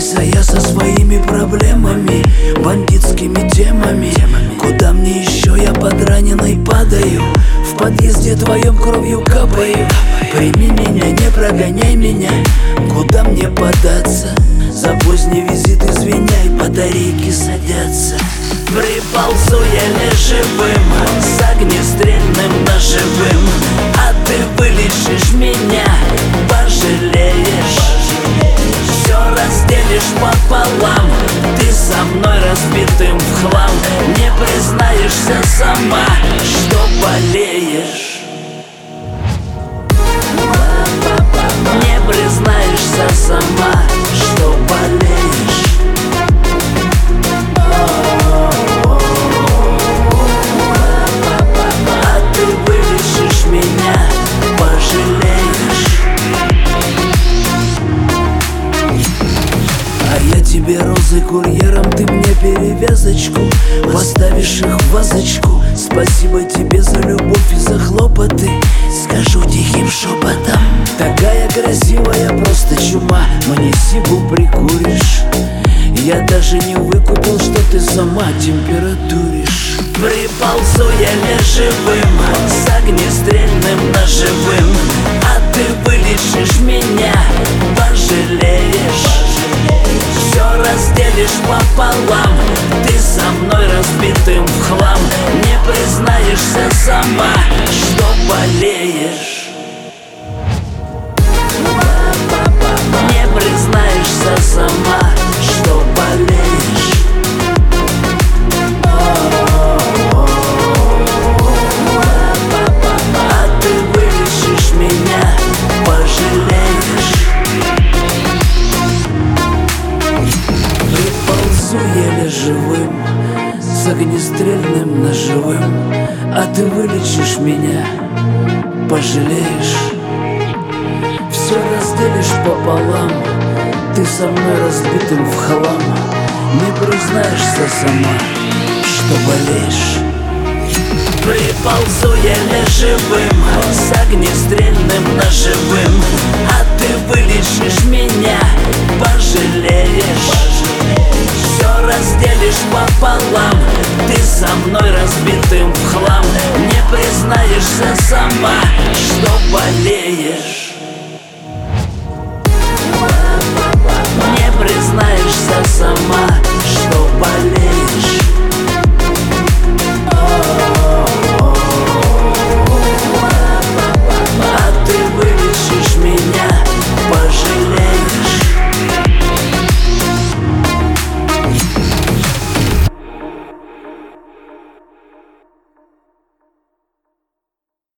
а я со своими проблемами, бандитскими темами. Куда мне еще, я подраненный падаю, в подъезде твоем кровью капаю. Прими меня, не прогоняй меня, куда мне податься? За поздний визит извиняй, батарейки садятся. Приползу еле живым, с огнестрельным ножевым, а ты вылечишь меня, пожалеешь. Все разделишь пополам, ты со мной разбитым в хлам. Не признаешься сама, что болеешь. Не признаешься сама, что болеешь. А ты вылечишь меня, пожалеешь. А я тебе розы курьером, ты мне перевязочку, поставишь их в вазочку. Спасибо тебе за любовь и за хлопоты, скажу тихим шепотом. Такая красивая, просто чума, мне сигу прикуришь. Я даже не выкупил, что ты сама температуришь. Приползу еле живым, с огнестрельным ножевым, а ты вылечишь меня, пожалеешь. Все разделишь пополам, ты со мной разбитым в хлам. Не признаешься сама, что болеешь. Не признаешься сама, что болеешь. А ты вылечишь меня, пожалеешь. Приползу еле живым, с огнестрельным ножевым, а ты вылечишь меня, пожалеешь. Все разделишь пополам, ты со мной разбитым в хлам. Не признаешься сама, что болеешь. Приползу еле живым, с огнестрельным ножевым, а ты вылечишь меня, пожалеешь. Все разделишь пополам, ты со мной разбитым в хлам. Не признаешься сама, что болеешь.